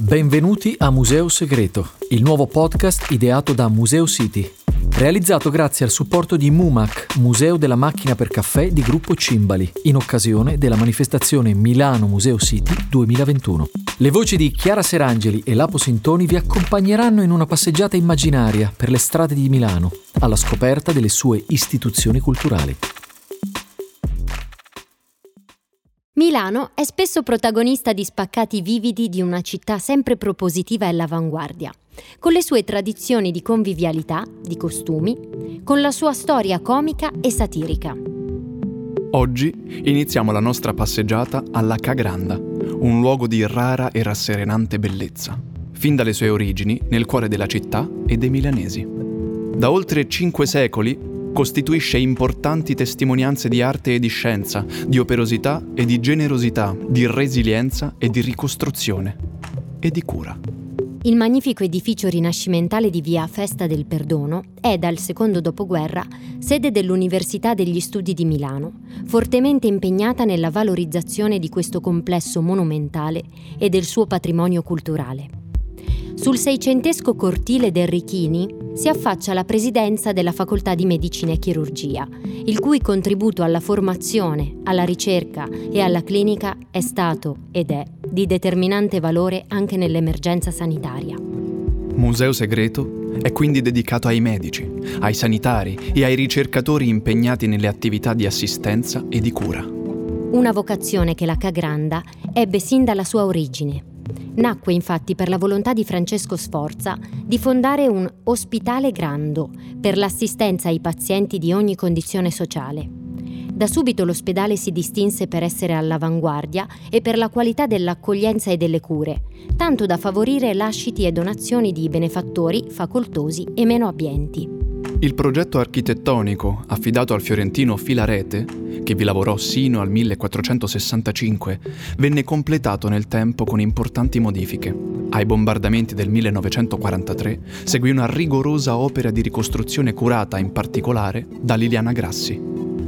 Benvenuti a Museo Segreto, il nuovo podcast ideato da Museo City, realizzato grazie al supporto di MUMAC, Museo della Macchina per Caffè di Gruppo Cimbali, in occasione della manifestazione Milano Museo City 2021. Le voci di Chiara Serangeli e Lapo Sintoni vi accompagneranno in una passeggiata immaginaria per le strade di Milano, alla scoperta delle sue istituzioni culturali. Milano è spesso protagonista di spaccati vividi di una città sempre propositiva e all'avanguardia, con le sue tradizioni di convivialità, di costumi, con la sua storia comica e satirica. Oggi iniziamo la nostra passeggiata alla Ca' Granda, un luogo di rara e rasserenante bellezza, fin dalle sue origini nel cuore della città e dei milanesi. Da oltre 5 secoli costituisce importanti testimonianze di arte e di scienza, di operosità e di generosità, di resilienza e di ricostruzione e di cura. Il magnifico edificio rinascimentale di via Festa del Perdono è, dal secondo dopoguerra, sede dell'Università degli Studi di Milano, fortemente impegnata nella valorizzazione di questo complesso monumentale e del suo patrimonio culturale. Sul seicentesco cortile del Richini si affaccia la presidenza della Facoltà di Medicina e Chirurgia, il cui contributo alla formazione, alla ricerca e alla clinica è stato ed è di determinante valore anche nell'emergenza sanitaria. Museo Segreto è quindi dedicato ai medici, ai sanitari e ai ricercatori impegnati nelle attività di assistenza e di cura. Una vocazione che la Ca' Granda ebbe sin dalla sua origine. Nacque infatti per la volontà di Francesco Sforza di fondare un ospitale grando per l'assistenza ai pazienti di ogni condizione sociale. Da subito l'ospedale si distinse per essere all'avanguardia e per la qualità dell'accoglienza e delle cure, tanto da favorire lasciti e donazioni di benefattori facoltosi e meno abbienti. Il progetto architettonico affidato al fiorentino Filarete, che vi lavorò sino al 1465, venne completato nel tempo con importanti modifiche. Ai bombardamenti del 1943 seguì una rigorosa opera di ricostruzione curata in particolare da Liliana Grassi.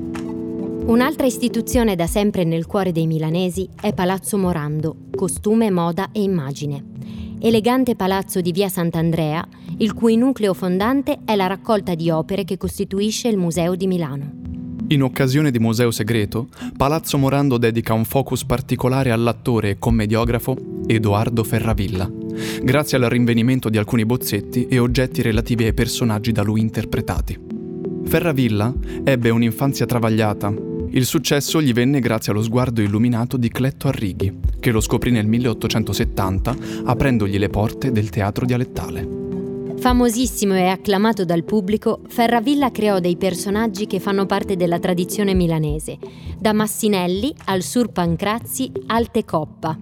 Un'altra istituzione da sempre nel cuore dei milanesi è Palazzo Morando, costume, moda e immagine. Elegante palazzo di via Sant'Andrea, il cui nucleo fondante è la raccolta di opere che costituisce il Museo di Milano. In occasione di Museo Segreto, Palazzo Morando dedica un focus particolare all'attore e commediografo Edoardo Ferravilla, grazie al rinvenimento di alcuni bozzetti e oggetti relativi ai personaggi da lui interpretati. Ferravilla ebbe un'infanzia travagliata. Il successo gli venne grazie allo sguardo illuminato di Cletto Arrighi, che lo scoprì nel 1870 aprendogli le porte del teatro dialettale. Famosissimo e acclamato dal pubblico, Ferravilla creò dei personaggi che fanno parte della tradizione milanese, da Massinelli al Sur Pancrazzi al Tecoppa.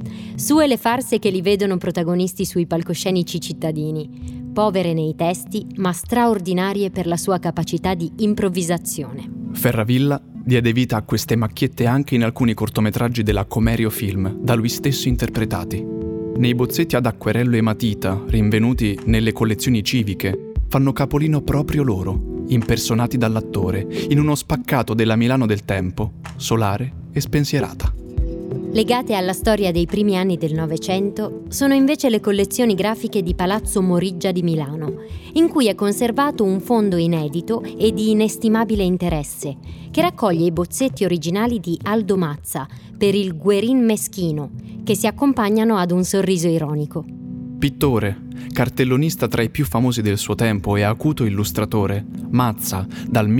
Sue le farse che li vedono protagonisti sui palcoscenici cittadini, povere nei testi ma straordinarie per la sua capacità di improvvisazione. Ferravilla diede vita a queste macchiette anche in alcuni cortometraggi della Comerio Film, da lui stesso interpretati. Nei bozzetti ad acquerello e matita, rinvenuti nelle collezioni civiche, fanno capolino proprio loro, impersonati dall'attore, in uno spaccato della Milano del tempo, solare e spensierata. Legate alla storia dei primi anni del Novecento sono invece le collezioni grafiche di Palazzo Moriggia di Milano, in cui è conservato un fondo inedito e di inestimabile interesse, che raccoglie i bozzetti originali di Aldo Mazza per il Guerin Meschino, che si accompagnano ad un sorriso ironico. Pittore, cartellonista tra i più famosi del suo tempo e acuto illustratore, Mazza, dal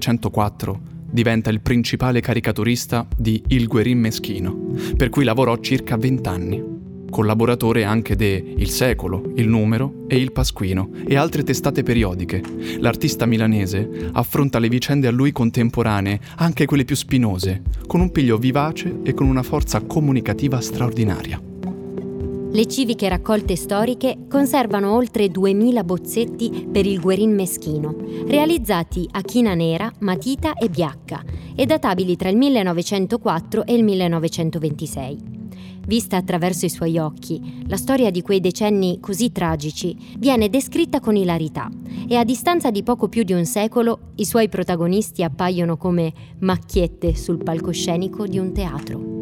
1904, diventa il principale caricaturista di Il Guerin Meschino, per cui lavorò circa 20 anni. Collaboratore anche de Il Secolo, Il Numero e Il Pasquino e altre testate periodiche, l'artista milanese affronta le vicende a lui contemporanee, anche quelle più spinose, con un piglio vivace e con una forza comunicativa straordinaria. Le civiche raccolte storiche conservano oltre 2000 bozzetti per il Guerin Meschino, realizzati a china nera, matita e biacca, e databili tra il 1904 e il 1926. Vista attraverso i suoi occhi, la storia di quei decenni così tragici viene descritta con ilarità e a distanza di poco più di un secolo i suoi protagonisti appaiono come macchiette sul palcoscenico di un teatro.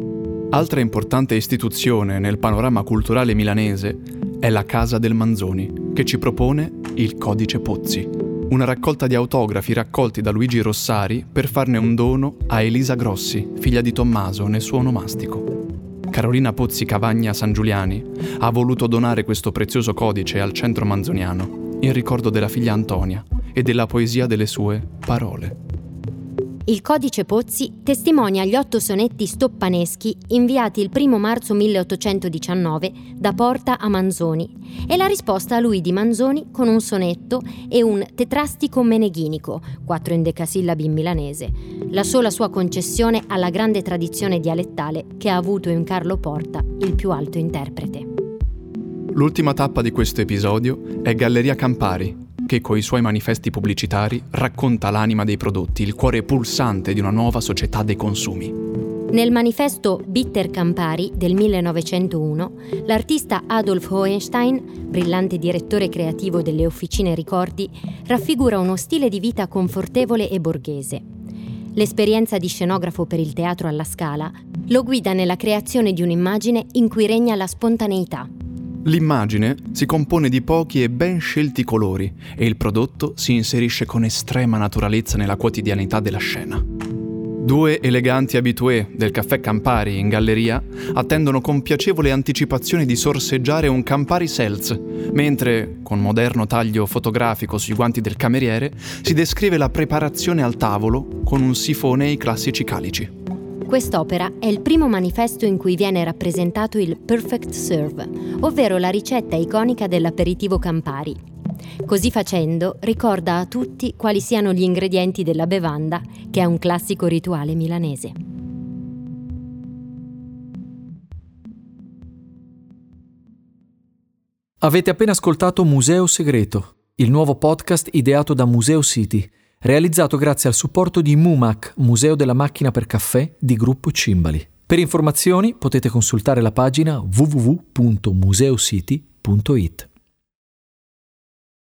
Altra importante istituzione nel panorama culturale milanese è la Casa del Manzoni, che ci propone il Codice Pozzi, una raccolta di autografi raccolti da Luigi Rossari per farne un dono a Elisa Grossi, figlia di Tommaso, nel suo onomastico. Carolina Pozzi Cavagna Sangiuliani ha voluto donare questo prezioso codice al centro manzoniano in ricordo della figlia Antonia e della poesia delle sue parole. Il Codice Pozzi testimonia gli 8 sonetti stoppaneschi inviati il 1 marzo 1819 da Porta a Manzoni e la risposta a lui di Manzoni con un sonetto e un tetrastico meneghinico, 4 endecasillabi in milanese, la sola sua concessione alla grande tradizione dialettale che ha avuto in Carlo Porta il più alto interprete. L'ultima tappa di questo episodio è Galleria Campari, che coi suoi manifesti pubblicitari racconta l'anima dei prodotti, il cuore pulsante di una nuova società dei consumi. Nel manifesto Bitter Campari del 1901, l'artista Adolf Hohenstein, brillante direttore creativo delle Officine Ricordi, raffigura uno stile di vita confortevole e borghese. L'esperienza di scenografo per il teatro alla Scala lo guida nella creazione di un'immagine in cui regna la spontaneità. L'immagine si compone di pochi e ben scelti colori e il prodotto si inserisce con estrema naturalezza nella quotidianità della scena. 2 eleganti abitué del caffè Campari in galleria attendono con piacevole anticipazione di sorseggiare un Campari Seltz, mentre, con moderno taglio fotografico sui guanti del cameriere, si descrive la preparazione al tavolo con un sifone e i classici calici. Quest'opera è il primo manifesto in cui viene rappresentato il perfect serve, ovvero la ricetta iconica dell'aperitivo Campari. Così facendo, ricorda a tutti quali siano gli ingredienti della bevanda, che è un classico rituale milanese. Avete appena ascoltato Museo Segreto, il nuovo podcast ideato da Museo City, realizzato grazie al supporto di MUMAC, Museo della Macchina per Caffè di Gruppo Cimbali. Per informazioni potete consultare la pagina www.museocity.it.